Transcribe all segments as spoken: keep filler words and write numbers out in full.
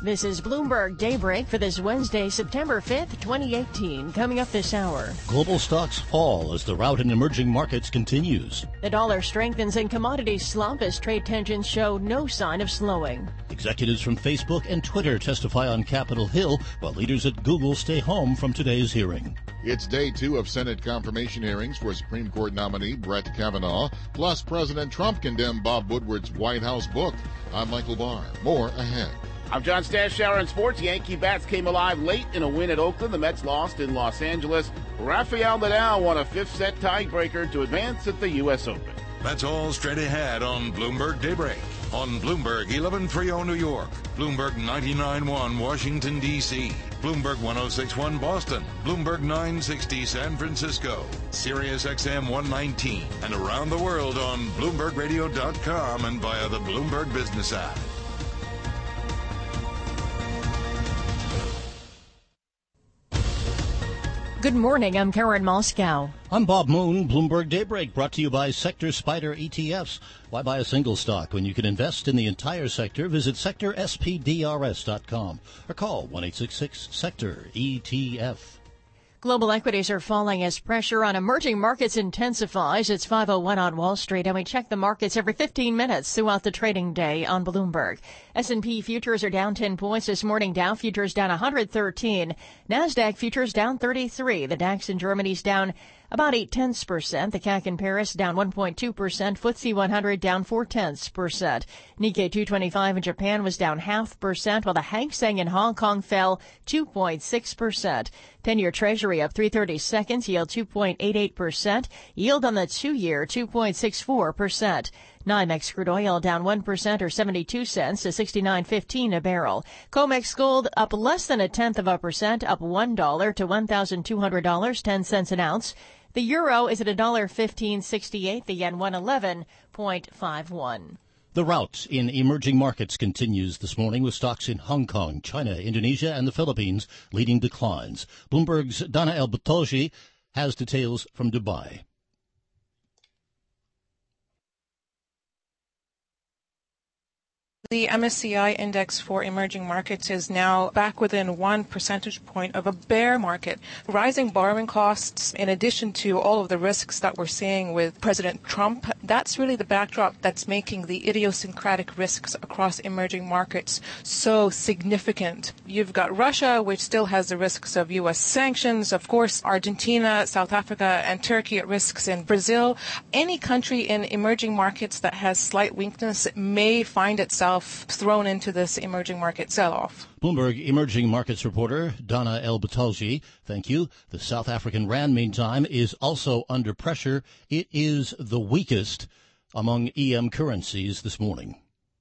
This is Bloomberg Daybreak for this Wednesday, September fifth, twenty eighteen. Coming up this hour. Global stocks fall as the rout in emerging markets continues. The dollar strengthens and commodities slump as trade tensions show no sign of slowing. Executives from Facebook and Twitter testify on Capitol Hill, while leaders at Google stay home from today's hearing. It's day two of Senate confirmation hearings for Supreme Court nominee Brett Kavanaugh. Plus, President Trump condemned Bob Woodward's White House book. I'm Michael Barr. More ahead. I'm John Stashower in sports. Yankee bats came alive late in a win at Oakland. The Mets lost in Los Angeles. Rafael Nadal won a fifth-set tiebreaker to advance at the U S Open. That's all straight ahead on Bloomberg Daybreak. On Bloomberg eleven thirty New York, Bloomberg ninety-nine point one Washington, D C, Bloomberg one oh six point one Boston, Bloomberg nine sixty San Francisco, Sirius X M one nineteen, and around the world on Bloomberg Radio dot com and via the Bloomberg Business app. Good morning, I'm Karen Moscow. I'm Bob Moon. Bloomberg Daybreak brought to you by Sector Spider E T Fs. Why buy a single stock when you can invest in the entire sector? Visit sector S P D R S dot com or call one eight six six sector E T F. Global equities are falling as pressure on emerging markets intensifies. It's five oh one on Wall Street, and we check the markets every fifteen minutes throughout the trading day on Bloomberg. S and P futures are down ten points this morning. Dow futures down one hundred thirteen. NASDAQ futures down thirty-three. The DAX in Germany's down about eight tenths percent. The C A C in Paris down one point two percent. F T S E one hundred down four tenths percent. Nikkei two twenty-five in Japan was down half percent, while the Hang Seng in Hong Kong fell two point six percent. ten-year Treasury up three thirty-seconds, yield two point eight eight percent. Yield on the two-year two point six four percent. NYMEX crude oil down one percent or seventy-two cents to sixty-nine fifteen a barrel. COMEX gold up less than a tenth of a percent, up one dollar to one thousand two hundred dollars and ten cents an ounce. The euro is at one dollar fifteen sixty-eight, the yen one eleven point five one. The rout in emerging markets continues this morning with stocks in Hong Kong, China, Indonesia, and the Philippines leading declines. Bloomberg's Dana El-Battolji has details from Dubai. The M S C I index for emerging markets is now back within one percentage point of a bear market. Rising borrowing costs, in addition to all of the risks that we're seeing with President Trump, that's really the backdrop that's making the idiosyncratic risks across emerging markets so significant. You've got Russia, which still has the risks of U S sanctions, of course, Argentina, South Africa, and Turkey at risks in Brazil. Any country in emerging markets that has slight weakness may find itself thrown into this emerging market sell-off. Bloomberg emerging markets reporter Dana El-Battolji, thank you. The South African rand, meantime, is also under pressure. It is the weakest among E M currencies this morning.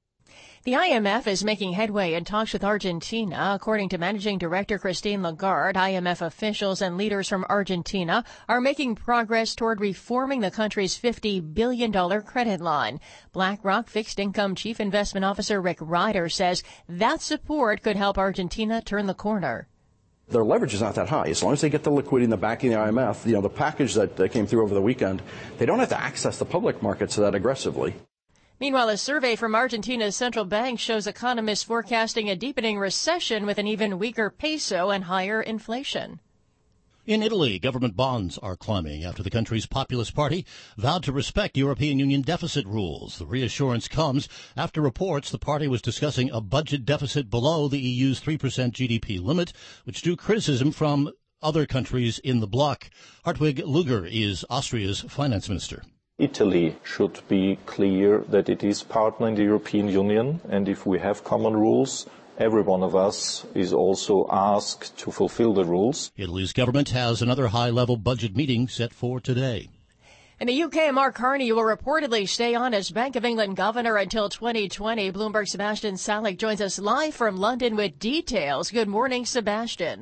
The I M F is making headway in talks with Argentina. According to Managing Director Christine Lagarde, I M F officials and leaders from Argentina are making progress toward reforming the country's fifty billion dollars credit line. BlackRock Fixed Income Chief Investment Officer Rick Ryder says that support could help Argentina turn the corner. Their leverage is not that high. As long as they get the liquidity and the backing of the I M F, you know, the package that uh, came through over the weekend, they don't have to access the public markets that aggressively. Meanwhile, a survey from Argentina's central bank shows economists forecasting a deepening recession with an even weaker peso and higher inflation. In Italy, government bonds are climbing after the country's Populist Party vowed to respect European Union deficit rules. The reassurance comes after reports the party was discussing a budget deficit below the E U's three percent G D P limit, which drew criticism from other countries in the bloc. Hartwig Luger is Austria's finance minister. Italy should be clear that it is partnering the European Union, and if we have common rules, every one of us is also asked to fulfill the rules. Italy's government has another high-level budget meeting set for today. In the U K, Mark Carney will reportedly stay on as Bank of England governor until twenty twenty. Bloomberg's Sebastian Salik joins us live from London with details. Good morning, Sebastian.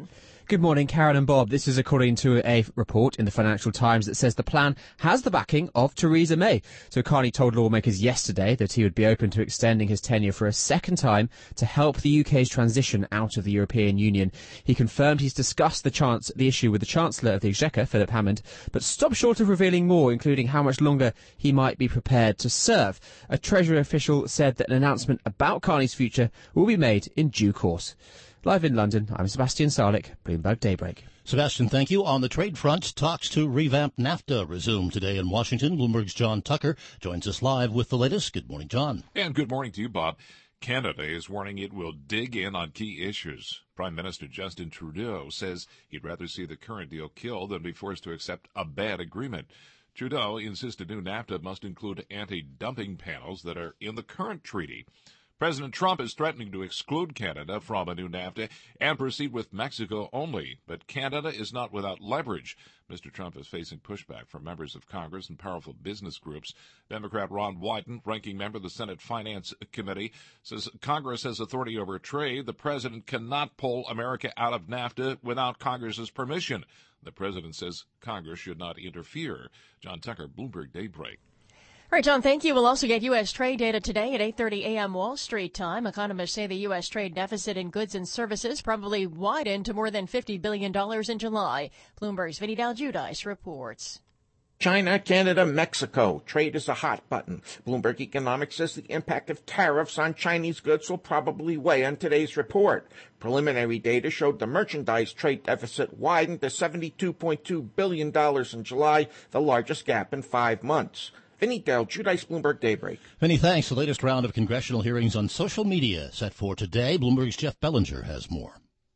Good morning, Karen and Bob. This is according to a report in the Financial Times that says the plan has the backing of Theresa May. So Carney told lawmakers yesterday that he would be open to extending his tenure for a second time to help the U K's transition out of the European Union. He confirmed he's discussed the, chance, the issue with the Chancellor of the Exchequer, Philip Hammond, but stopped short of revealing more, including how much longer he might be prepared to serve. A Treasury official said that an announcement about Carney's future will be made in due course. Live in London, I'm Sebastian Sarlik, Bloomberg Daybreak. Sebastian, thank you. On the trade front, talks to revamp NAFTA resume today in Washington. Bloomberg's John Tucker joins us live with the latest. Good morning, John. And good morning to you, Bob. Canada is warning it will dig in on key issues. Prime Minister Justin Trudeau says he'd rather see the current deal killed than be forced to accept a bad agreement. Trudeau insisted new NAFTA must include anti-dumping panels that are in the current treaty. President Trump is threatening to exclude Canada from a new NAFTA and proceed with Mexico only. But Canada is not without leverage. Mister Trump is facing pushback from members of Congress and powerful business groups. Democrat Ron Wyden, ranking member of the Senate Finance Committee, says Congress has authority over trade. The president cannot pull America out of NAFTA without Congress's permission. The president says Congress should not interfere. John Tucker, Bloomberg Daybreak. All right, John, thank you. We'll also get U S trade data today at eight thirty a.m. Wall Street time. Economists say the U S trade deficit in goods and services probably widened to more than fifty billion dollars in July. Bloomberg's Vinny Dal-Giudice reports. China, Canada, Mexico. Trade is a hot button. Bloomberg Economics says the impact of tariffs on Chinese goods will probably weigh on today's report. Preliminary data showed the merchandise trade deficit widened to seventy-two point two billion dollars in July, the largest gap in five months. Vinny Dal-Giudice, Bloomberg Daybreak. Vinny, thanks. The latest round of congressional hearings on social media set for today. Bloomberg's Jeff Bellinger has more.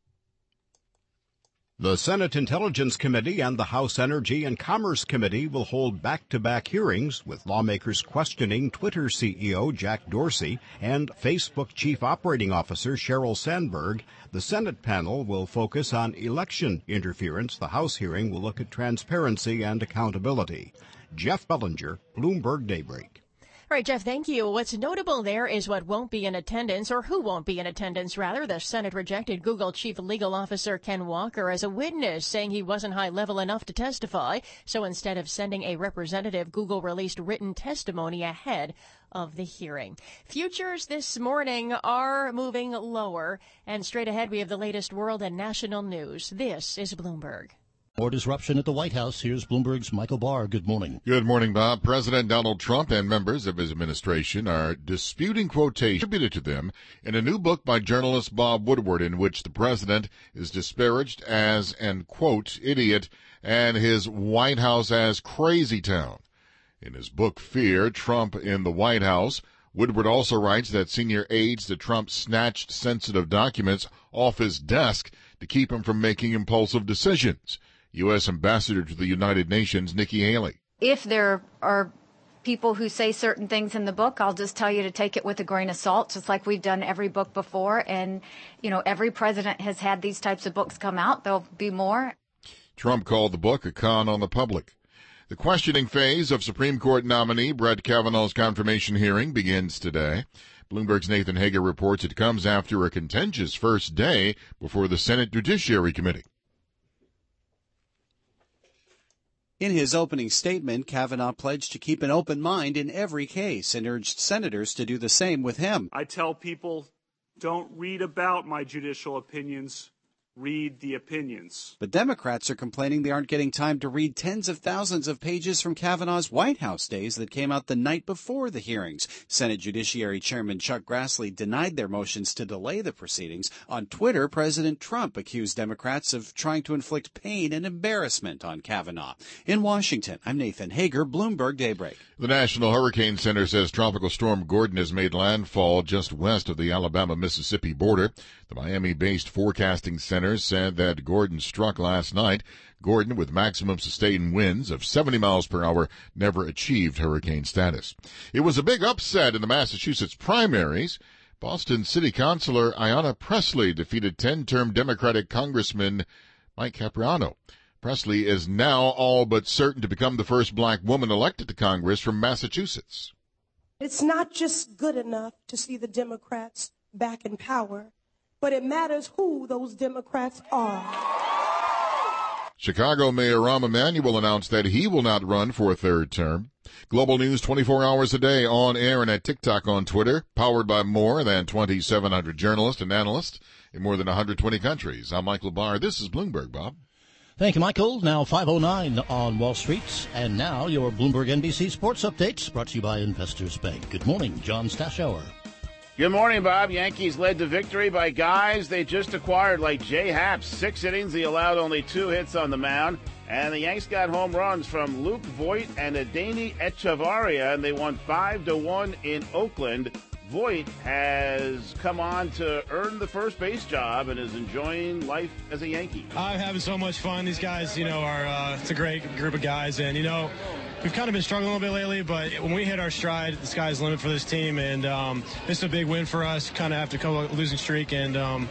The Senate Intelligence Committee and the House Energy and Commerce Committee will hold back-to-back hearings with lawmakers questioning Twitter C E O Jack Dorsey and Facebook Chief Operating Officer Sheryl Sandberg. The Senate panel will focus on election interference. The House hearing will look at transparency and accountability. Jeff Bellinger, Bloomberg Daybreak. All right, Jeff, thank you. What's notable there is what won't be in attendance, or who won't be in attendance, rather. The Senate rejected Google Chief Legal Officer Ken Walker as a witness, saying he wasn't high level enough to testify. So instead of sending a representative, Google released written testimony ahead of the hearing. Futures this morning are moving lower. And straight ahead, we have the latest world and national news. This is Bloomberg. More disruption at the White House. Here's Bloomberg's Michael Barr. Good morning. Good morning, Bob. President Donald Trump and members of his administration are disputing quotations attributed to them in a new book by journalist Bob Woodward, in which the president is disparaged as an, quote, idiot, and his White House as crazy town. In his book, Fear, Trump in the White House, Woodward also writes that senior aides to Trump snatched sensitive documents off his desk to keep him from making impulsive decisions. U S Ambassador to the United Nations, Nikki Haley. If there are people who say certain things in the book, I'll just tell you to take it with a grain of salt, just like we've done every book before. And, you know, every president has had these types of books come out. There'll be more. Trump called the book a con on the public. The questioning phase of Supreme Court nominee Brett Kavanaugh's confirmation hearing begins today. Bloomberg's Nathan Hager reports it comes after a contentious first day before the Senate Judiciary Committee. In his opening statement, Kavanaugh pledged to keep an open mind in every case and urged senators to do the same with him. I tell people, don't read about my judicial opinions. Read the opinions. But Democrats are complaining they aren't getting time to read tens of thousands of pages from Kavanaugh's White House days that came out the night before the hearings. Senate Judiciary Chairman Chuck Grassley denied their motions to delay the proceedings. On Twitter, President Trump accused Democrats of trying to inflict pain and embarrassment on Kavanaugh. In Washington, I'm Nathan Hager, Bloomberg Daybreak. The National Hurricane Center says Tropical Storm Gordon has made landfall just west of the Alabama-Mississippi border. The Miami-based forecasting center said that Gordon struck last night. Gordon, with maximum sustained winds of seventy miles per hour, never achieved hurricane status. It was a big upset in the Massachusetts primaries. Boston City Councilor Ayanna Pressley defeated ten-term Democratic Congressman Mike Capriano. Pressley is now all but certain to become the first black woman elected to Congress from Massachusetts. It's not just good enough to see the Democrats back in power, but it matters who those Democrats are. Chicago Mayor Rahm Emanuel announced that he will not run for a third term. Global news twenty-four hours a day, on air and at TikTok, on Twitter, powered by more than twenty-seven hundred journalists and analysts in more than one hundred twenty countries. I'm Michael Barr. This is Bloomberg, Bob. Thank you, Michael. Now five oh nine on Wall Street. And now your Bloomberg N B C Sports Updates, brought to you by Investors Bank. Good morning, John Stashower. Good morning, Bob. Yankees led to victory by guys they just acquired, like Jay Happ. Six innings, he allowed only two hits on the mound. And the Yanks got home runs from Luke Voit and Adeiny Echevarria, and they won five to one in Oakland. Voit has come on to earn the first base job and is enjoying life as a Yankee. I'm having so much fun. These guys, you know, are uh, it's a great group of guys, and you know, we've kind of been struggling a little bit lately, but when we hit our stride, the sky's the limit for this team, and um, this is a big win for us. Kind of after a losing streak, and um,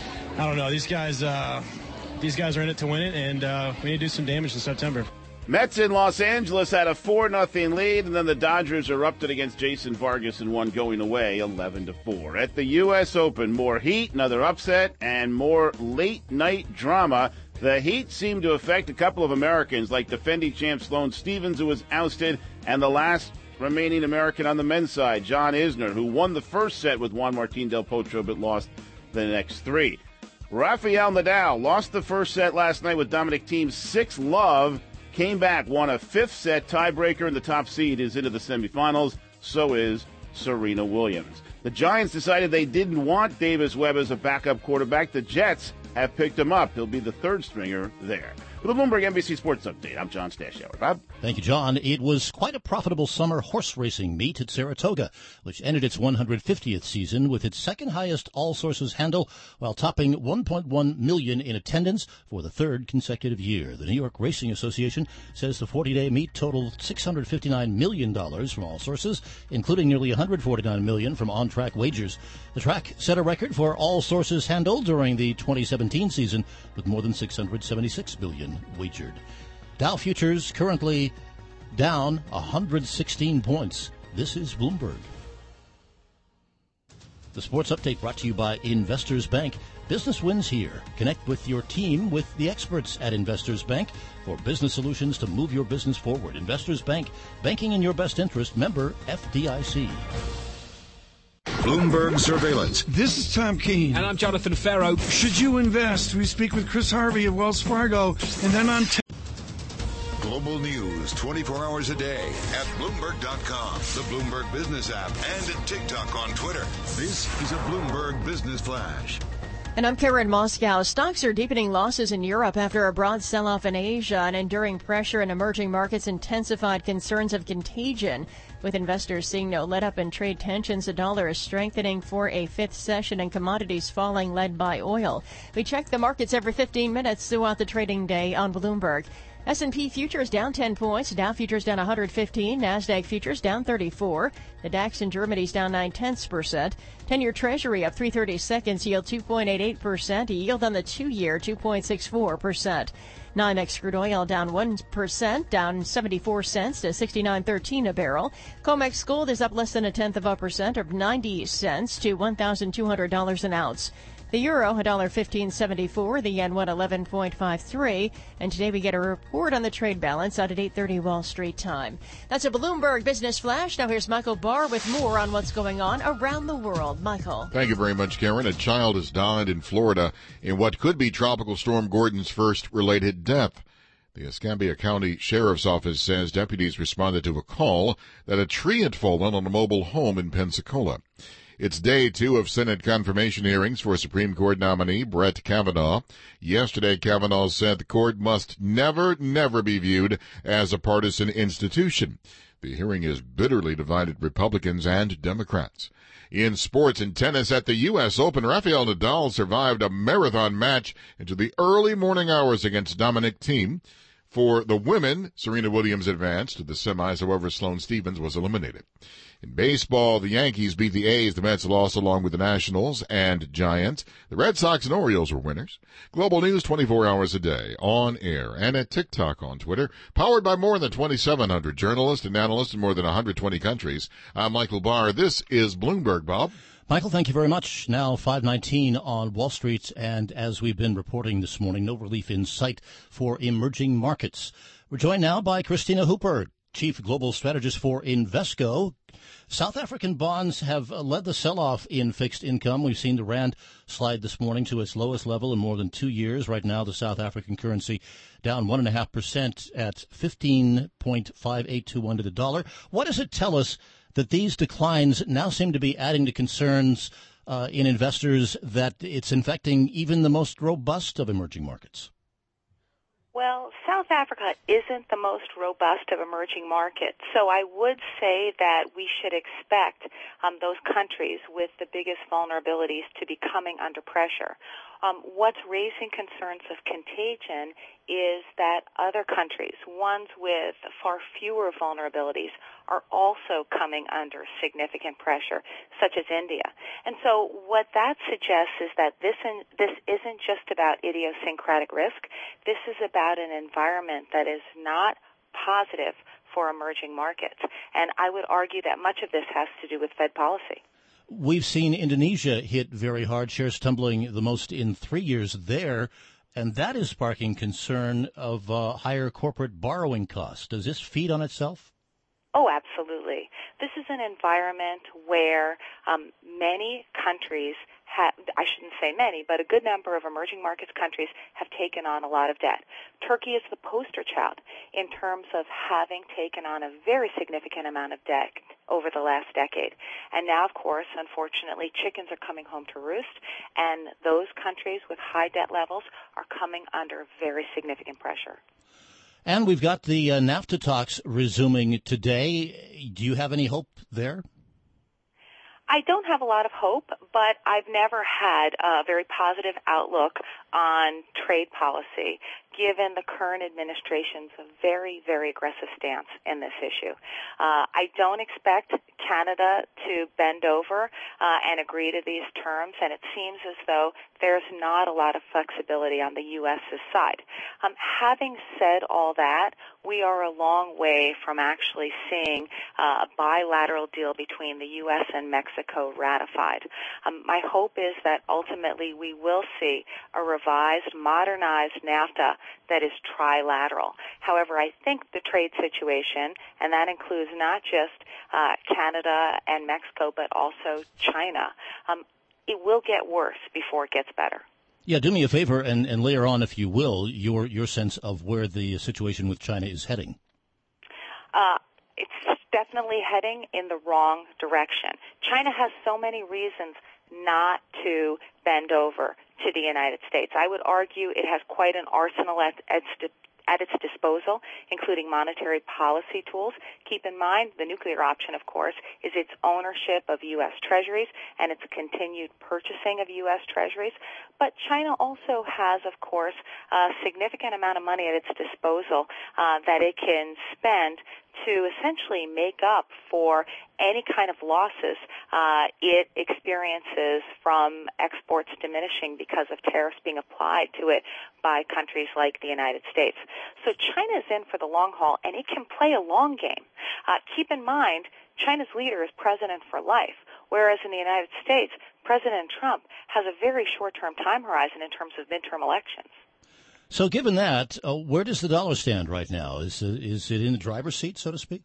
I don't know, these guys, uh, these guys are in it to win it, and uh, we need to do some damage in September. Mets in Los Angeles had a four nothing lead, and then the Dodgers erupted against Jason Vargas and won going away eleven to four. At the U S Open, more heat, another upset, and more late-night drama. The heat seemed to affect a couple of Americans, like defending champ Sloane Stephens, who was ousted, and the last remaining American on the men's side, John Isner, who won the first set with Juan Martín del Potro but lost the next three. Rafael Nadal lost the first set last night with Dominic Thiem's six love. Came back, won a fifth set tiebreaker, and the top seed is into the semifinals. So is Serena Williams. The Giants decided they didn't want Davis Webb as a backup quarterback. The Jets have picked him up. He'll be the third stringer there. With the Bloomberg N B C Sports Update, I'm John Stashower. Bob? Thank you, John. It was quite a profitable summer horse racing meet at Saratoga, which ended its one hundred fiftieth season with its second highest all sources handle, while topping one point one million in attendance for the third consecutive year. The New York Racing Association says the forty-day meet totaled six hundred fifty-nine million dollars from all sources, including nearly one hundred forty-nine million dollars from on-track wagers. The track set a record for all sources handle during the twenty seventeen season, with more than six hundred seventy-six billion dollars wagered. Dow futures currently down one hundred sixteen points. This is Bloomberg. The Sports Update brought to you by Investors Bank. Business wins here. Connect with your team with the experts at Investors Bank for business solutions to move your business forward. Investors Bank, banking in your best interest. Member F D I C. Bloomberg Surveillance. This is Tom Keene. And I'm Jonathan Ferro. Should you invest? We speak with Chris Harvey of Wells Fargo, and then on t- Global news twenty-four hours a day at Bloomberg dot com, the Bloomberg Business app, and at TikTok on Twitter. This is a Bloomberg Business Flash. And I'm Karen Moscow. Stocks are deepening losses in Europe after a broad sell-off in Asia, and enduring pressure in emerging markets intensified concerns of contagion. With investors seeing no let-up in trade tensions, the dollar is strengthening for a fifth session and commodities falling, led by oil. We check the markets every fifteen minutes throughout the trading day on Bloomberg. S and P futures down ten points, Dow futures down one hundred fifteen, NASDAQ futures down thirty-four, the DAX in Germany's down nine tenths percent, ten-year Treasury up three thirty-seconds, yield two point eight eight percent, yield on the two-year two point six four percent. NYMEX crude oil down one percent, down seventy-four cents to sixty-nine thirteen a barrel. COMEX gold is up less than a tenth of a percent, or ninety cents to one thousand two hundred dollars an ounce. The euro, one dollar fifteen seventy-four, the yen, one eleven five three, and today we get a report on the trade balance out at eight thirty Wall Street time. That's a Bloomberg Business Flash. Now here's Michael Barr with more on what's going on around the world. Michael. Thank you very much, Karen. A child has died in Florida in what could be Tropical Storm Gordon's first related death. The Escambia County Sheriff's Office says deputies responded to a call that a tree had fallen on a mobile home in Pensacola. It's day two of Senate confirmation hearings for Supreme Court nominee Brett Kavanaugh. Yesterday, Kavanaugh said the court must never, never be viewed as a partisan institution. The hearing has bitterly divided Republicans and Democrats. In sports and tennis at the U S Open, Rafael Nadal survived a marathon match into the early morning hours against Dominic Thiem. For the women, Serena Williams advanced to the semis, however, Sloane Stephens was eliminated. In baseball, the Yankees beat the A's. The Mets lost along with the Nationals and Giants. The Red Sox and Orioles were winners. Global news twenty-four hours a day, on air and at TikTok, on Twitter. Powered by more than twenty-seven hundred journalists and analysts in more than one hundred twenty countries. I'm Michael Barr. This is Bloomberg, Bob. Michael, thank you very much. Now five nineteen on Wall Street, and as we've been reporting this morning, no relief in sight for emerging markets. We're joined now by Christina Hooper, Chief Global Strategist for Invesco. South African bonds have led the sell-off in fixed income. We've seen the rand slide this morning to its lowest level in more than two years. Right now, the South African currency down one point five percent at fifteen point five eight two one to the dollar. What does it tell us that these declines now seem to be adding to concerns uh, in investors that it's infecting even the most robust of emerging markets? Well, South Africa isn't the most robust of emerging markets, so I would say that we should expect um, those countries with the biggest vulnerabilities to be coming under pressure. Um, what's raising concerns of contagion is that other countries, ones with far fewer vulnerabilities, are also coming under significant pressure, such as India. And so what that suggests is that this, in, this isn't just about idiosyncratic risk. This is about an environment that is not positive for emerging markets. And I would argue that much of this has to do with Fed policy. We've seen Indonesia hit very hard, shares tumbling the most in three years there, and that is sparking concern of uh, higher corporate borrowing costs. Does this feed on itself? Oh, absolutely. This is an environment where um, many countries have, I shouldn't say many, but a good number of emerging markets countries have taken on a lot of debt. Turkey is the poster child in terms of having taken on a very significant amount of debt over the last decade. And now, of course, unfortunately, chickens are coming home to roost, and those countries with high debt levels are coming under very significant pressure. And we've got the uh, NAFTA talks resuming today. Do you have any hope there? I don't have a lot of hope, but I've never had a very positive outlook on trade policy, given the current administration's very, very aggressive stance in this issue. Uh, I don't expect Canada to bend over uh, and agree to these terms, and it seems as though there's not a lot of flexibility on the U S's side. Um, having said all that, we are a long way from actually seeing uh, a bilateral deal between the U S and Mexico ratified. Um, my hope is that ultimately we will see a revised, modernized NAFTA that is trilateral. However, I think the trade situation, and that includes not just uh, Canada and Mexico, but also China, um, it will get worse before it gets better. Yeah, do me a favor and, and layer on, if you will, your your sense of where the situation with China is heading. Uh, it's definitely heading in the wrong direction. China has so many reasons not to bend over to the United States. I would argue it has quite an arsenal at, at at its disposal, including monetary policy tools. Keep in mind, the nuclear option, of course, is its ownership of U S treasuries and its continued purchasing of U S treasuries. But China also has, of course, a significant amount of money at its disposal uh, that it can spend to essentially make up for any kind of losses uh, it experiences from exports diminishing because of tariffs being applied to it by countries like the United States. So China is in for the long haul, and it can play a long game. Uh, keep in mind, China's leader is president for life, whereas in the United States, President Trump has a very short-term time horizon in terms of midterm elections. So given that, uh, where does the dollar stand right now? Is, uh, is it in the driver's seat, so to speak?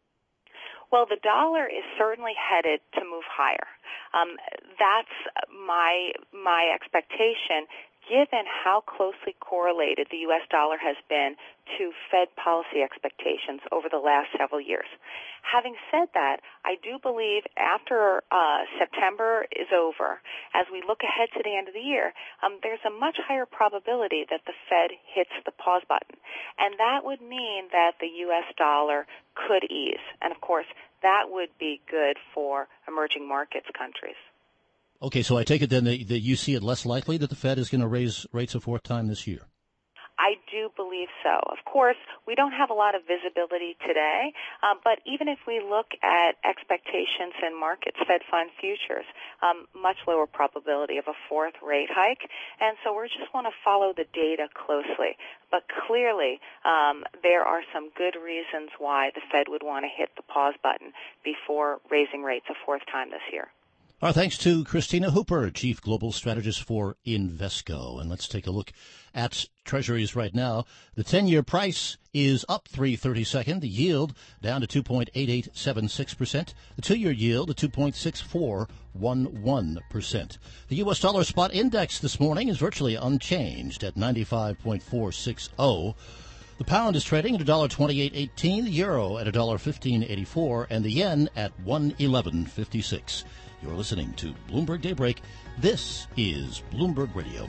Well, the dollar is certainly headed to move higher. Um, that's my my expectation, given how closely correlated the U S dollar has been to Fed policy expectations over the last several years. Having said that, I do believe after uh, September is over, as we look ahead to the end of the year, um, there's a much higher probability that the Fed hits the pause button. And that would mean that the U S dollar could ease. And, of course, that would be good for emerging markets countries. Okay, so I take it then that, that you see it less likely that the Fed is going to raise rates a fourth time this year? I do believe so. Of course, we don't have a lot of visibility today, uh, but even if we look at expectations in markets, Fed fund futures, um, much lower probability of a fourth rate hike, and so we just want to follow the data closely. But clearly, um, there are some good reasons why the Fed would want to hit the pause button before raising rates a fourth time this year. Our thanks to Christina Hooper, Chief Global Strategist for Invesco. And let's take a look at Treasuries right now. The ten-year price is up three thirty-second. The yield down to two point eight eight seven six percent. The two-year yield to two point six four one one percent. The U S dollar spot index this morning is virtually unchanged at ninety-five point four six zero. The pound is trading at one dollar twenty-eight eighteen, the euro at one dollar fifteen eighty-four, and the yen at one eleven fifty-six. You're listening to Bloomberg Daybreak. This is Bloomberg Radio.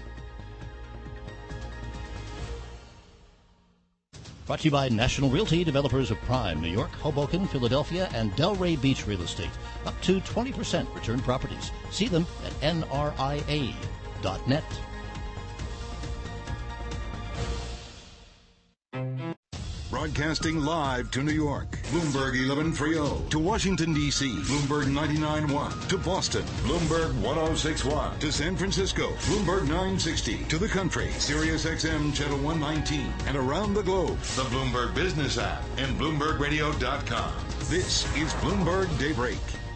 Brought to you by National Realty, developers of Prime, New York, Hoboken, Philadelphia, and Delray Beach Real Estate. Up to twenty percent return properties. See them at N R I A dot net. Broadcasting live to New York, Bloomberg eleven thirty. To Washington, D C, Bloomberg ninety-nine point one. To Boston, Bloomberg ten sixty-one. To San Francisco, Bloomberg nine sixty. To the country, Sirius X M Channel one nineteen. And around the globe, the Bloomberg Business app and Bloomberg Radio dot com. This is Bloomberg Daybreak.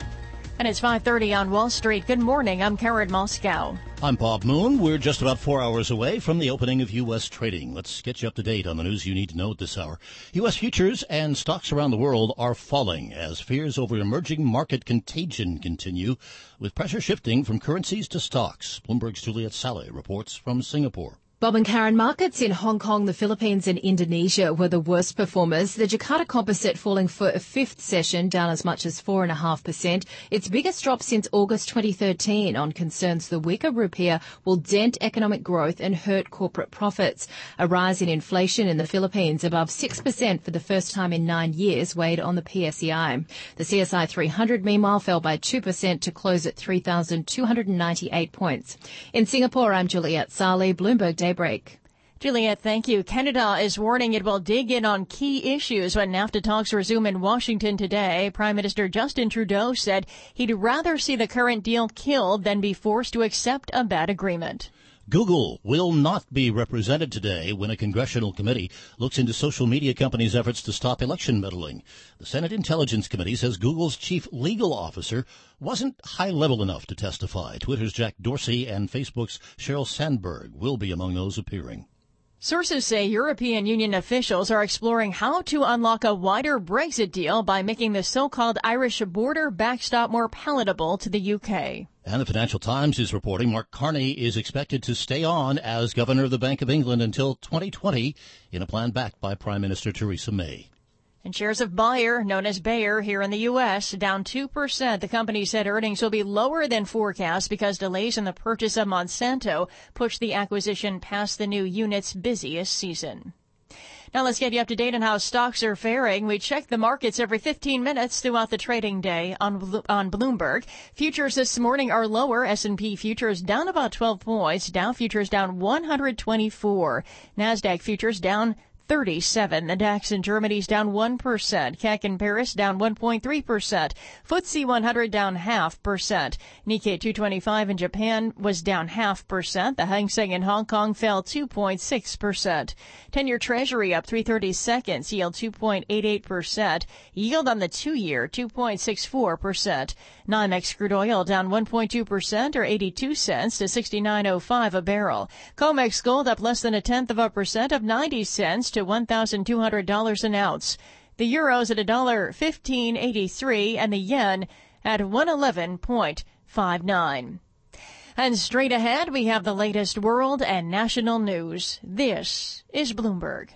And it's five thirty on Wall Street. Good morning. I'm Karen Moscow. I'm Bob Moon. We're just about four hours away from the opening of U S trading. Let's get you up to date on the news you need to know at this hour. U S futures and stocks around the world are falling as fears over emerging market contagion continue, with pressure shifting from currencies to stocks. Bloomberg's Juliet Saleh reports from Singapore. Bob and Karen, markets in Hong Kong, the Philippines and Indonesia were the worst performers. The Jakarta Composite falling for a fifth session, down as much as four point five percent. Its biggest drop since August twenty thirteen on concerns the weaker rupiah will dent economic growth and hurt corporate profits. A rise in inflation in the Philippines above six percent for the first time in nine years weighed on the P S E I. The C S I three hundred, meanwhile, fell by two percent to close at three thousand two hundred ninety-eight points. In Singapore, I'm Juliet Saleh, Bloomberg Daybreak. Juliet, thank you. Canada is warning it will dig in on key issues when NAFTA talks resume in Washington today. Prime Minister Justin Trudeau said he'd rather see the current deal killed than be forced to accept a bad agreement. Google will not be represented today when a congressional committee looks into social media companies' efforts to stop election meddling. The Senate Intelligence Committee says Google's chief legal officer wasn't high-level enough to testify. Twitter's Jack Dorsey and Facebook's Sheryl Sandberg will be among those appearing. Sources say European Union officials are exploring how to unlock a wider Brexit deal by making the so-called Irish border backstop more palatable to the U K. And the Financial Times is reporting Mark Carney is expected to stay on as governor of the Bank of England until twenty twenty in a plan backed by Prime Minister Theresa May. And shares of Bayer, known as Bayer here in the U S, down two percent. The company said earnings will be lower than forecast because delays in the purchase of Monsanto pushed the acquisition past the new unit's busiest season. Now let's get you up to date on how stocks are faring. We check the markets every fifteen minutes throughout the trading day on on Bloomberg. Futures this morning are lower. S and P futures down about twelve points. Dow futures down one hundred twenty-four. NASDAQ futures down thirty-seven. The DAX in Germany's down one percent. C A C in Paris down one point three percent. F T S E one hundred down half percent. Nikkei two twenty-five in Japan was down half percent. The Hang Seng in Hong Kong fell two point six percent. ten-year Treasury up three thirty-seconds, yield two point eight eight percent. Yield on the two-year two point six four percent. NYMEX crude oil down one point two percent or eighty-two cents to sixty-nine oh five a barrel. COMEX gold up less than a tenth of a percent, up ninety cents to one thousand two hundred dollars an ounce. The euro's at one dollar fifteen eighty-three and the yen at one eleven five nine. And straight ahead, we have the latest world and national news. This is Bloomberg.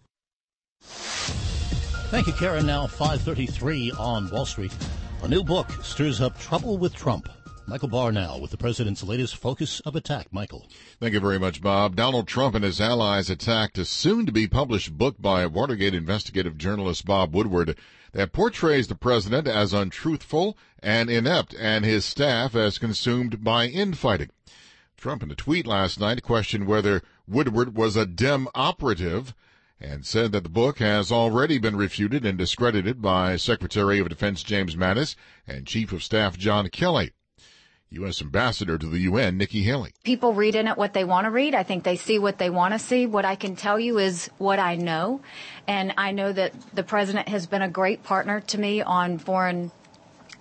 Thank you, Karen. Now five thirty-three on Wall Street. A new book stirs up trouble with Trump. Michael Barr now with the president's latest focus of attack. Michael. Thank you very much, Bob. Donald Trump and his allies attacked a soon-to-be-published book by Watergate investigative journalist Bob Woodward that portrays the president as untruthful and inept and his staff as consumed by infighting. Trump, in a tweet last night, questioned whether Woodward was a Dem operative and said that the book has already been refuted and discredited by Secretary of Defense James Mattis and Chief of Staff John Kelly. U S Ambassador to the U N, Nikki Haley. People read in it what they want to read. I think they see what they want to see. What I can tell you is what I know. And I know that the president has been a great partner to me on foreign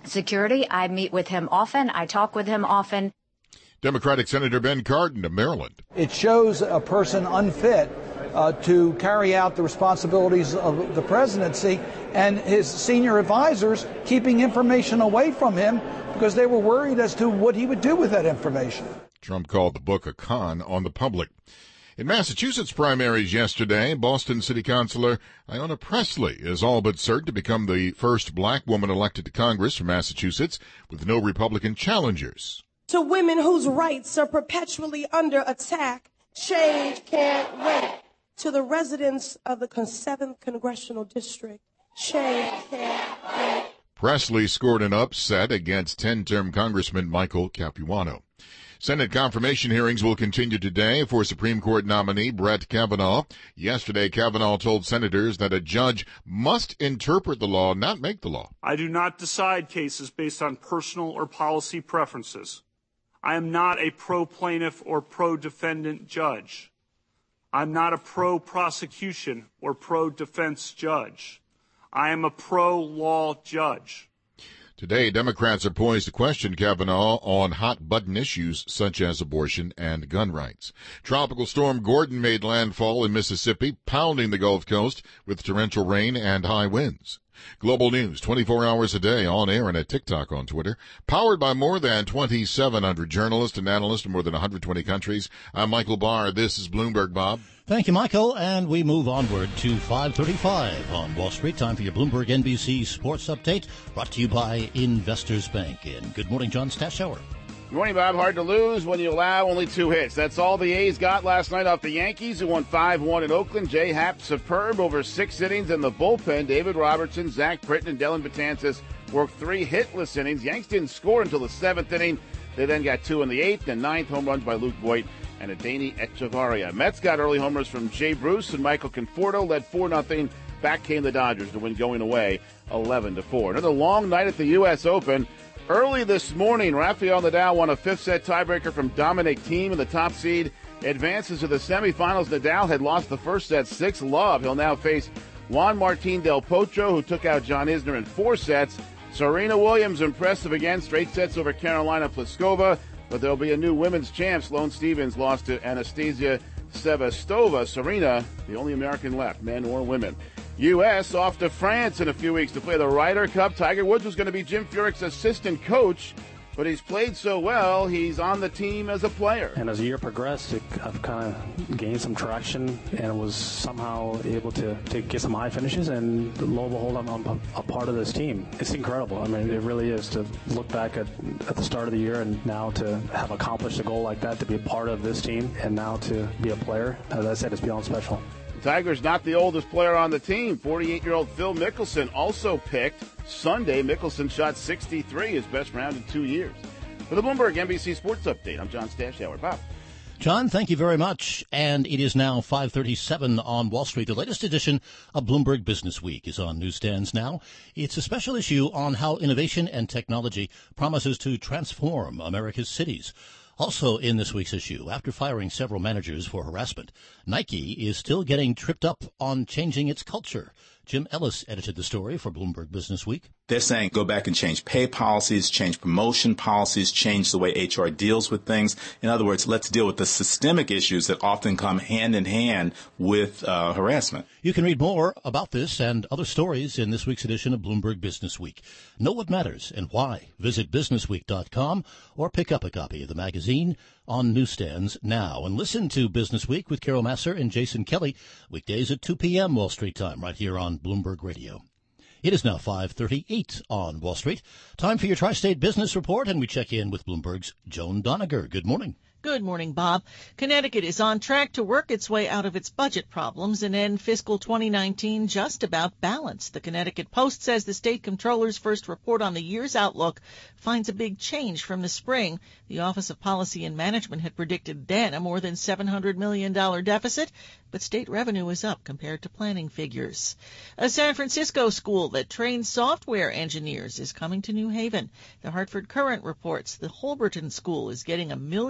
security. I meet with him often. I talk with him often. Democratic Senator Ben Cardin of Maryland. It shows a person unfit uh, to carry out the responsibilities of the presidency, and his senior advisors keeping information away from him because they were worried as to what he would do with that information. Trump called the book a con on the public. In Massachusetts primaries yesterday, Boston City Councilor Ayanna Pressley is all but certain to become the first black woman elected to Congress from Massachusetts with no Republican challengers. To women whose rights are perpetually under attack, change can't wait. To the residents of the seventh Congressional District, change can't wait. Pressley scored an upset against ten-term Congressman Michael Capuano. Senate confirmation hearings will continue today for Supreme Court nominee Brett Kavanaugh. Yesterday, Kavanaugh told senators that a judge must interpret the law, not make the law. I do not decide cases based on personal or policy preferences. I am not a pro-plaintiff or pro-defendant judge. I'm not a pro-prosecution or pro-defense judge. I am a pro-law judge. Today, Democrats are poised to question Kavanaugh on hot-button issues such as abortion and gun rights. Tropical storm Gordon made landfall in Mississippi, pounding the Gulf Coast with torrential rain and high winds. Global News, twenty-four hours a day, on air and at TikTok on Twitter. Powered by more than twenty-seven hundred journalists and analysts in more than one hundred twenty countries. I'm Michael Barr. This is Bloomberg, Bob. Thank you, Michael. And we move onward to five thirty-five on Wall Street. Time for your Bloomberg N B C Sports Update, brought to you by Investors Bank. And good morning, John Stashower. Good morning, Bob. Hard to lose when you allow only two hits. That's all the A's got last night off the Yankees, who won five one in Oakland. Jay Happ superb over six innings in the bullpen. David Robertson, Zach Britton, and Dylan Betances worked three hitless innings. Yanks didn't score until the seventh inning. They then got two in the eighth and ninth, home runs by Luke Voit and Adeiny Echevarria. Mets got early homers from Jay Bruce and Michael Conforto, led four nothing. Back came the Dodgers to win going away eleven to four. Another long night at the U S Open. Early this morning, Rafael Nadal won a fifth-set tiebreaker from Dominic Thiem, and the top seed advances to the semifinals. Nadal had lost the first set six love. He'll now face Juan Martín del Potro, who took out John Isner in four sets. Serena Williams impressive again, straight sets over Carolina Pliskova, but there'll be a new women's champ. Sloane Stephens lost to Anastasia Sevastova. Serena, the only American left, men or women. U S off to France in a few weeks to play the Ryder Cup. Tiger Woods was going to be Jim Furyk's assistant coach, but he's played so well, he's on the team as a player. And as the year progressed, it, I've kind of gained some traction and was somehow able to, to get some high finishes, and lo and behold, I'm, I'm a part of this team. It's incredible. I mean, it really is to look back at, at the start of the year and now to have accomplished a goal like that, to be a part of this team, and now to be a player. As I said, it's beyond special. Tiger's not the oldest player on the team. forty-eight-year-old Phil Mickelson also picked. Sunday, Mickelson shot sixty-three, his best round in two years. For the Bloomberg N B C Sports Update, I'm John Stashower. Bob. John, thank you very much. And it is now five thirty-seven on Wall Street. The latest edition of Bloomberg Business Week is on newsstands now. It's a special issue on how innovation and technology promises to transform America's cities. Also in this week's issue, after firing several managers for harassment, Nike is still getting tripped up on changing its culture. Jim Ellis edited the story for Bloomberg Business Week. They're saying go back and change pay policies, change promotion policies, change the way H R deals with things. In other words, let's deal with the systemic issues that often come hand in hand with uh, harassment. You can read more about this and other stories in this week's edition of Bloomberg Business Week. Know what matters and why. Visit business week dot com or pick up a copy of the magazine on newsstands now. And listen to Business Week with Carol Masser and Jason Kelly weekdays at two p.m. Wall Street time right here on Bloomberg Radio. It is now five thirty-eight on Wall Street. Time for your Tri-State Business Report, and we check in with Bloomberg's Joan Doniger. Good morning. Good morning, Bob. Connecticut is on track to work its way out of its budget problems and end fiscal twenty nineteen just about balanced. The Connecticut Post says the state comptroller's first report on the year's outlook finds a big change from the spring. The Office of Policy and Management had predicted then a more than seven hundred million dollars deficit, but state revenue is up compared to planning figures. A San Francisco school that trains software engineers is coming to New Haven. The Hartford Courant reports the Holberton School is getting a million dollars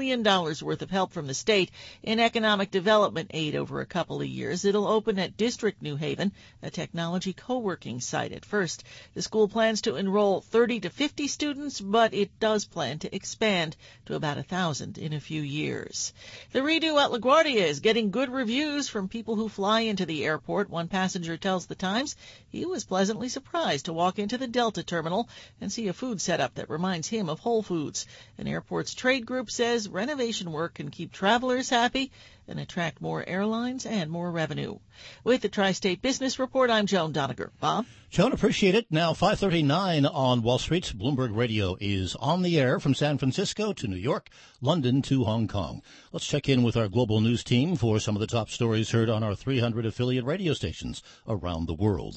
dollars worth of help from the state in economic development aid over a couple of years. It'll open at District New Haven, a technology co-working site at first. The school plans to enroll thirty to fifty students, but it does plan to expand to about a thousand in a few years. The redo at LaGuardia is getting good reviews from people who fly into the airport. One passenger tells the Times he was pleasantly surprised to walk into the Delta terminal and see a food setup that reminds him of Whole Foods. An airport's trade group says renovation work can keep travelers happy and attract more airlines and more revenue. With the Tri-State Business Report, I'm Joan Doniger. Bob? Joan, appreciate it. Now, five thirty-nine on Wall Street. Bloomberg Radio is on the air from San Francisco to New York, London to Hong Kong. Let's check in with our global news team for some of the top stories heard on our three hundred affiliate radio stations around the world.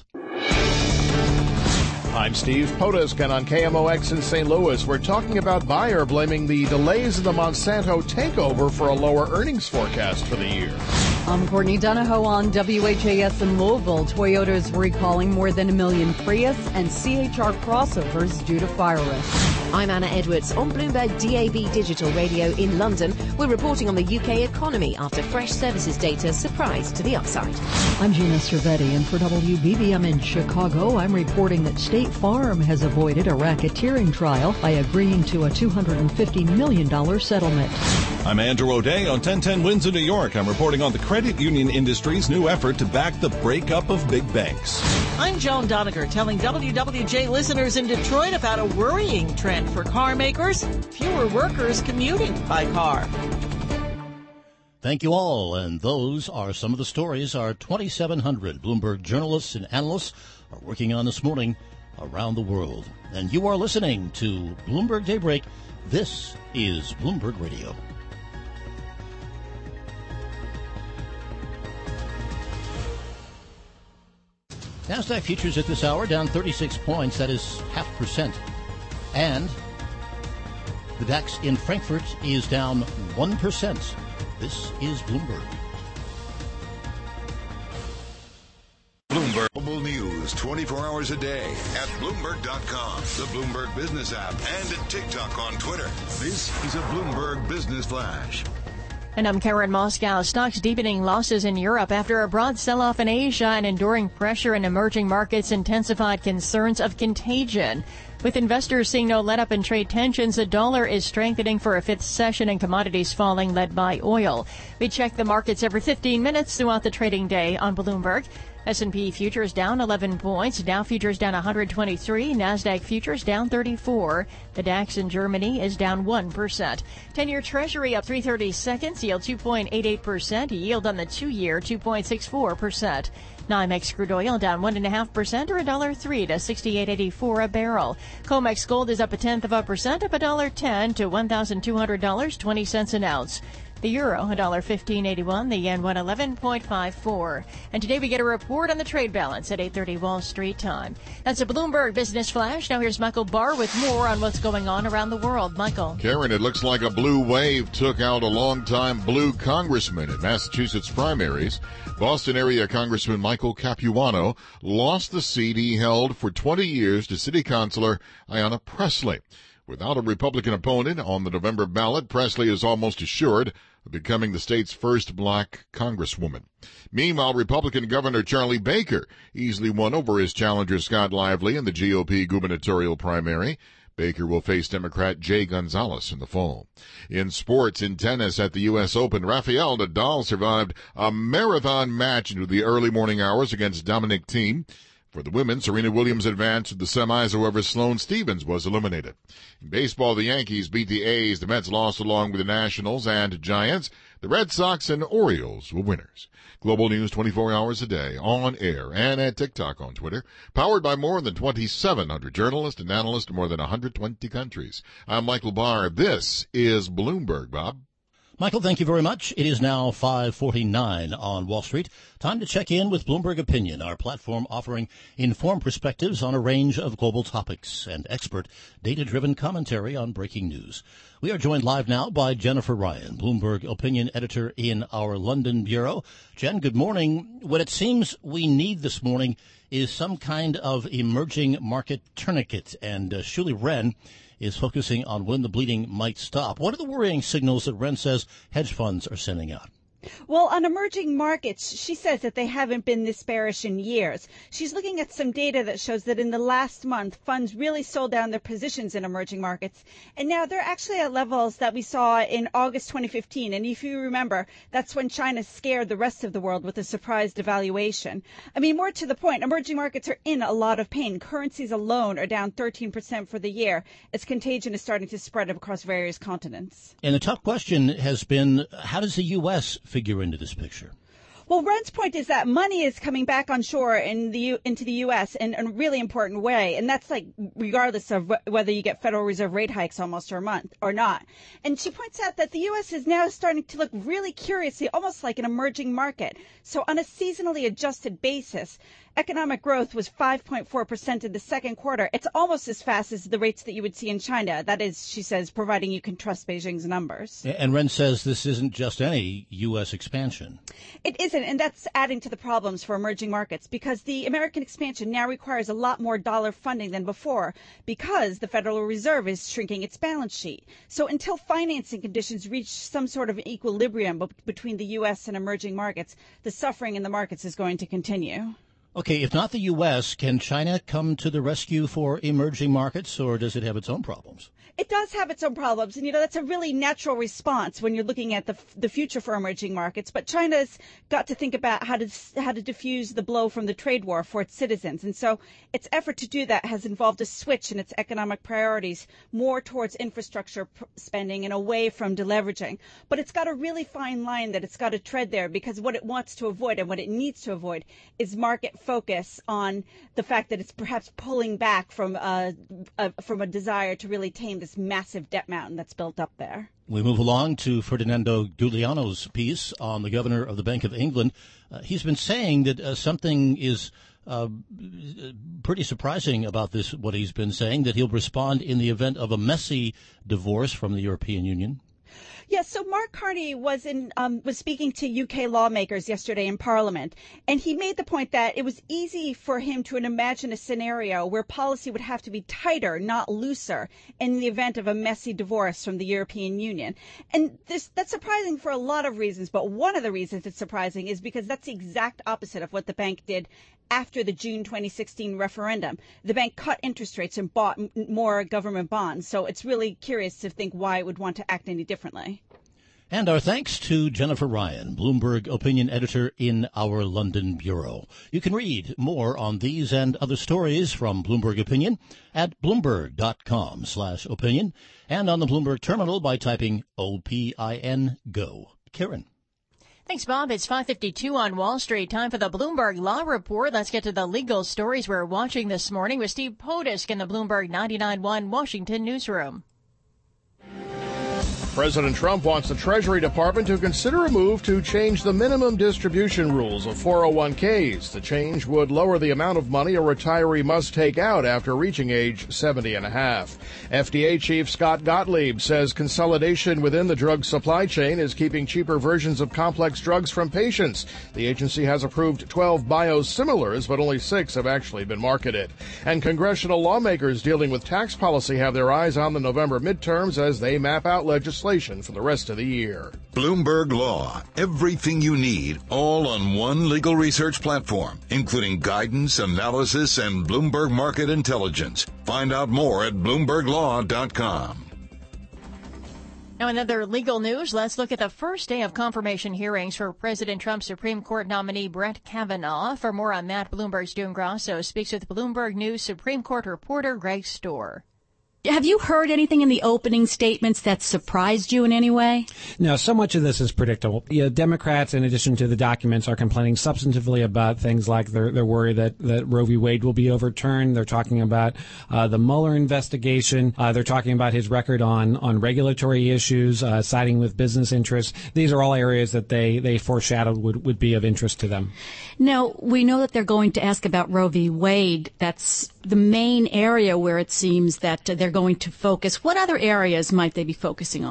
I'm Steve Potosk, and on K M O X in Saint Louis, we're talking about Bayer blaming the delays in the Monsanto takeover for a lower earnings forecast for the year. I'm Courtney Donahoe on W H A S in Louisville. Toyota's recalling more than a million Prius and C H R crossovers due to fire risk. I'm Anna Edwards on Bloomberg D A B Digital Radio in London. We're reporting on the U K economy after fresh services data surprised to the upside. I'm Gina Cervetti, and for W B B M in Chicago, I'm reporting that State Farm has avoided a racketeering trial by agreeing to a two hundred fifty million dollars settlement. I'm Andrew O'Day on ten ten Wins in New York. I'm reporting on the credit union industry's new effort to back the breakup of big banks. I'm Joan Doniger telling W W J listeners in Detroit about a worrying trend for car makers, fewer workers commuting by car. Thank you all, and those are some of the stories our twenty-seven hundred Bloomberg journalists and analysts are working on this morning around the world. And you are listening to Bloomberg Daybreak. This is Bloomberg Radio. NASDAQ futures at this hour down thirty-six points. That is half percent. And the DAX in Frankfurt is down one percent. This is Bloomberg. Bloomberg Global News twenty-four hours a day at Bloomberg dot com, the Bloomberg Business app, and at TikTok on Twitter. This is a Bloomberg Business Flash. And I'm Karen Moscow. Stocks deepening losses in Europe after a broad sell-off in Asia and enduring pressure in emerging markets intensified concerns of contagion. With investors seeing no let-up in trade tensions, the dollar is strengthening for a fifth session and commodities falling, led by oil. We check the markets every fifteen minutes throughout the trading day on Bloomberg. S and P futures down eleven points, Dow futures down one hundred twenty-three, NASDAQ futures down thirty-four. The DAX in Germany is down one percent. ten-year Treasury up three thirty-seconds, yield two point eight eight percent, yield on the two-year two point six four percent. NYMEX crude oil down one point five percent or one dollar three to sixty-eight eighty-four a barrel. COMEX gold is up a tenth of a percent, up one dollar ten to one thousand two hundred dollars and twenty cents an ounce. The euro, one dollar fifteen eighty-one, the yen, one eleven five four. And today we get a report on the trade balance at eight thirty Wall Street time. That's a Bloomberg Business Flash. Now here's Michael Barr with more on what's going on around the world. Michael. Karen, it looks like a blue wave took out a longtime blue congressman in Massachusetts primaries. Boston area Congressman Michael Capuano lost the seat he held for twenty years to city councilor Ayanna Pressley. Without a Republican opponent on the November ballot, Pressley is almost assured of becoming the state's first black congresswoman. Meanwhile, Republican Governor Charlie Baker easily won over his challenger Scott Lively in the G O P gubernatorial primary. Baker will face Democrat Jay Gonzalez in the fall. In sports, in tennis at the U S Open, Rafael Nadal survived a marathon match into the early morning hours against Dominic Thiem. For the women, Serena Williams advanced to the semis, however, Sloane Stephens was eliminated. In baseball, the Yankees beat the A's, the Mets lost along with the Nationals and Giants. The Red Sox and Orioles were winners. Global News twenty-four hours a day, on air and at TikTok on Twitter. Powered by more than twenty-seven hundred journalists and analysts in more than one hundred twenty countries. I'm Michael Barr. This is Bloomberg, Bob. Michael, thank you very much. It is now five forty-nine on Wall Street. Time to check in with Bloomberg Opinion, our platform offering informed perspectives on a range of global topics and expert, data-driven commentary on breaking news. We are joined live now by Jennifer Ryan, Bloomberg Opinion Editor in our London bureau. Jen, good morning. What it seems we need this morning is some kind of emerging market tourniquet, and uh, Shuli Ren is focusing on when the bleeding might stop. What are the worrying signals that Wren says hedge funds are sending out? Well, on emerging markets, she says that they haven't been this bearish in years. She's looking at some data that shows that in the last month, funds really sold down their positions in emerging markets. And now they're actually at levels that we saw in August twenty fifteen. And if you remember, that's when China scared the rest of the world with a surprise devaluation. I mean, more to the point, emerging markets are in a lot of pain. Currencies alone are down thirteen percent for the year as contagion is starting to spread across various continents. And the tough question has been, how does the U S figure into this picture? Well, Wren's point is that money is coming back on shore in the U, into the U S in a really important way. And that's like regardless of wh- whether you get Federal Reserve rate hikes almost or a month or not. And she points out that the U S is now starting to look really curiously, almost like an emerging market. So on a seasonally adjusted basis, economic growth was five point four percent in the second quarter. It's almost as fast as the rates that you would see in China. That is, she says, providing you can trust Beijing's numbers. And Wren says this isn't just any U S expansion. It isn't, and that's adding to the problems for emerging markets because the American expansion now requires a lot more dollar funding than before because the Federal Reserve is shrinking its balance sheet. So until financing conditions reach some sort of equilibrium b- between the U S and emerging markets, the suffering in the markets is going to continue. Okay, if not the U S, can China come to the rescue for emerging markets, or does it have its own problems? It does have its own problems, and, you know, that's a really natural response when you're looking at the the future for emerging markets. But China's got to think about how to how to diffuse the blow from the trade war for its citizens. And so its effort to do that has involved a switch in its economic priorities more towards infrastructure p- spending and away from deleveraging. But it's got a really fine line that it's got to tread there because what it wants to avoid and what it needs to avoid is market focus on the fact that it's perhaps pulling back from a, a, from a desire to really tame this massive debt mountain that's built up there. We move along to Ferdinando Giuliano's piece on the governor of the Bank of England. Uh, he's been saying that uh, something is uh, pretty surprising about this, what he's been saying, that he'll respond in the event of a messy divorce from the European Union. Yes, so Mark Carney was in um, was speaking to U K lawmakers yesterday in Parliament, and he made the point that it was easy for him to imagine a scenario where policy would have to be tighter, not looser, in the event of a messy divorce from the European Union. And this that's surprising for a lot of reasons, but one of the reasons it's surprising is because that's the exact opposite of what the bank did after the June twenty sixteen referendum. The bank cut interest rates and bought m- more government bonds, so it's really curious to think why it would want to act any differently. And our thanks to Jennifer Ryan, Bloomberg opinion editor in our London bureau. You can read more on these and other stories from Bloomberg Opinion at bloomberg.com slash opinion and on the Bloomberg terminal by typing O P I N GO. Karen. Thanks, Bob. It's five fifty-two on Wall Street. Time for the Bloomberg Law Report. Let's get to the legal stories we're watching this morning with Steve Potusk in the Bloomberg ninety-nine point one Washington newsroom. President Trump wants the Treasury Department to consider a move to change the minimum distribution rules of four oh one k's. The change would lower the amount of money a retiree must take out after reaching age seventy and a half. F D A Chief Scott Gottlieb says consolidation within the drug supply chain is keeping cheaper versions of complex drugs from patients. The agency has approved twelve biosimilars, but only six have actually been marketed. And congressional lawmakers dealing with tax policy have their eyes on the November midterms as they map out legislation for the rest of the year. Bloomberg Law. Everything you need, all on one legal research platform, including guidance, analysis, and Bloomberg Market Intelligence. Find out more at bloomberg law dot com. Now, in other legal news, let's look at the first day of confirmation hearings for President Trump's Supreme Court nominee Brett Kavanaugh. For more on that, Bloomberg's June Grasso speaks with Bloomberg News Supreme Court reporter Greg Storr. Have you heard anything in the opening statements that surprised you in any way? No, so much of this is predictable. Yeah, Democrats, in addition to the documents, are complaining substantively about things like their, their worry that, that Roe v. Wade will be overturned. They're talking about uh, the Mueller investigation. Uh, they're talking about his record on, on regulatory issues, uh, siding with business interests. These are all areas that they, they foreshadowed would, would be of interest to them. Now, we know that they're going to ask about Roe v. Wade. That's the main area where it seems that they're going to focus. What other areas might they be focusing on?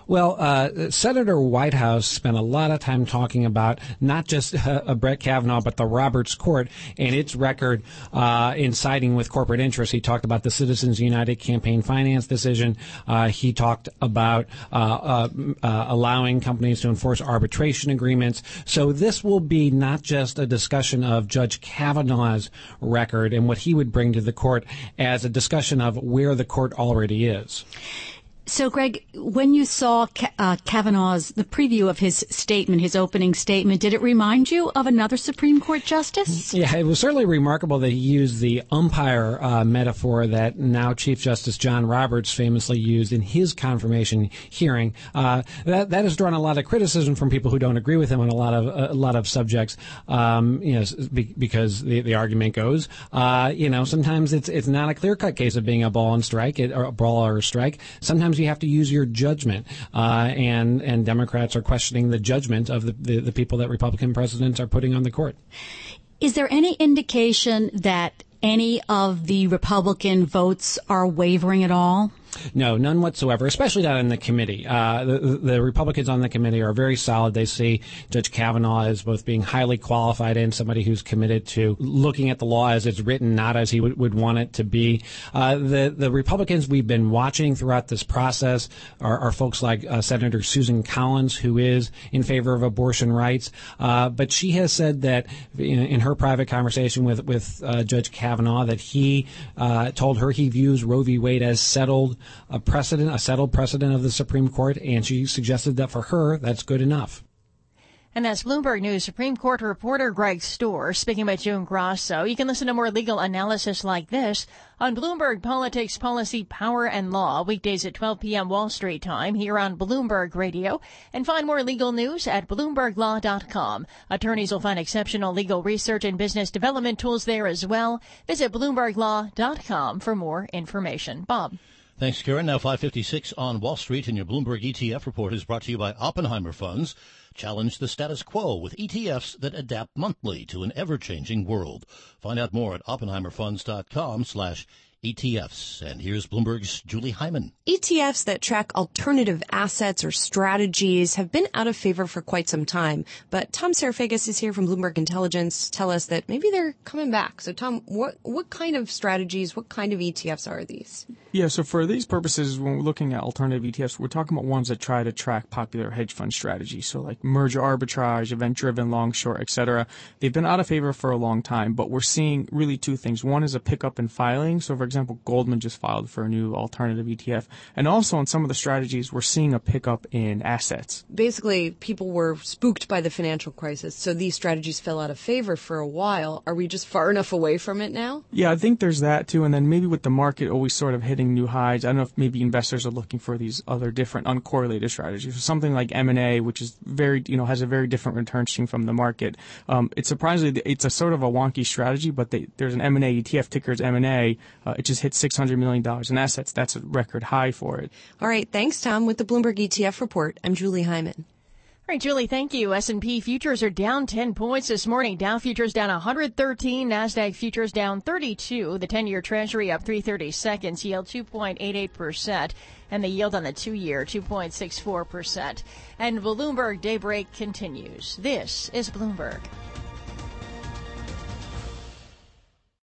Well, uh, Senator Whitehouse spent a lot of time talking about not just uh, Brett Kavanaugh, but the Roberts Court and its record uh, in siding with corporate interests. He talked about the Citizens United campaign finance decision. Uh, he talked about uh, uh, uh, allowing companies to enforce arbitration agreements. So this will be not just a discussion of Judge Kavanaugh's record and what he would bring to the court as a discussion of where the court already is. So, Greg, when you saw uh, Kavanaugh's, the preview of his statement, his opening statement, did it remind you of another Supreme Court justice? Yeah, it was certainly remarkable that he used the umpire uh, metaphor that now Chief Justice John Roberts famously used in his confirmation hearing. Uh, that that has drawn a lot of criticism from people who don't agree with him on a lot of a lot of subjects. Um, you know, be, because the the argument goes, uh, you know, sometimes it's it's not a clear cut case of being a ball and strike, it, or a ball or a strike. Sometimes you have to use your judgment, uh, and and Democrats are questioning the judgment of the, the, the people that Republican presidents are putting on the court. Is there any indication that any of the Republican votes are wavering at all? No, none whatsoever, especially not in the committee. Uh, the, the Republicans on the committee are very solid. They see Judge Kavanaugh as both being highly qualified and somebody who's committed to looking at the law as it's written, not as he would, would want it to be. Uh, the, the Republicans we've been watching throughout this process are, are folks like uh, Senator Susan Collins, who is in favor of abortion rights. Uh, but she has said that in, in her private conversation with, with uh, Judge Kavanaugh that he uh, told her he views Roe v. Wade as settled a precedent, a settled precedent of the Supreme Court, and she suggested that for her, that's good enough. And that's Bloomberg News Supreme Court reporter Greg Storr speaking with June Grasso. You can listen to more legal analysis like this on Bloomberg Politics, Policy, Power, and Law, weekdays at twelve p.m. Wall Street time here on Bloomberg Radio. And find more legal news at bloomberg law dot com. Attorneys will find exceptional legal research and business development tools there as well. Visit bloomberg law dot com for more information. Bob. Thanks, Karen. Now five fifty-six on Wall Street, and your Bloomberg E T F report is brought to you by Oppenheimer Funds. Challenge the status quo with E T Fs that adapt monthly to an ever-changing world. Find out more at oppenheimerfunds.com slash E T Fs. And here's Bloomberg's Julie Hyman. E T Fs that track alternative assets or strategies have been out of favor for quite some time. But Tom Serafagis is here from Bloomberg Intelligence to tell us that maybe they're coming back. So, Tom, what what kind of strategies, what kind of E T Fs are these? Yeah, so for these purposes, when we're looking at alternative E T Fs, we're talking about ones that try to track popular hedge fund strategies. So like merger arbitrage, event-driven, long, short, et cetera. They've been out of favor for a long time, but we're seeing really two things. One is a pickup in filing. So, for example, Goldman just filed for a new alternative E T F. And also in some of the strategies, we're seeing a pickup in assets. Basically, people were spooked by the financial crisis, so these strategies fell out of favor for a while. Are we just far enough away from it now? Yeah, I think there's that too. And then maybe with the market always sort of hitting new highs, I don't know if maybe investors are looking for these other different uncorrelated strategies. So something like M and A, which is very, you know, has a very different return stream from the market. Um, it's surprisingly, it's a sort of a wonky strategy, but they, there's an M and A E T F, ticker is M and A. Uh, it just hit six hundred million dollars in assets. That's a record high for it. All right. Thanks, Tom. With the Bloomberg E T F report, I'm Julie Hyman. All right, Julie, thank you. S and P futures are down ten points this morning. Dow futures down one hundred thirteen. NASDAQ futures down thirty-two. The ten-year Treasury up three thirty-seconds, yield two point eight eight percent. And the yield on the two-year, two point six four percent. And Bloomberg Daybreak continues. This is Bloomberg.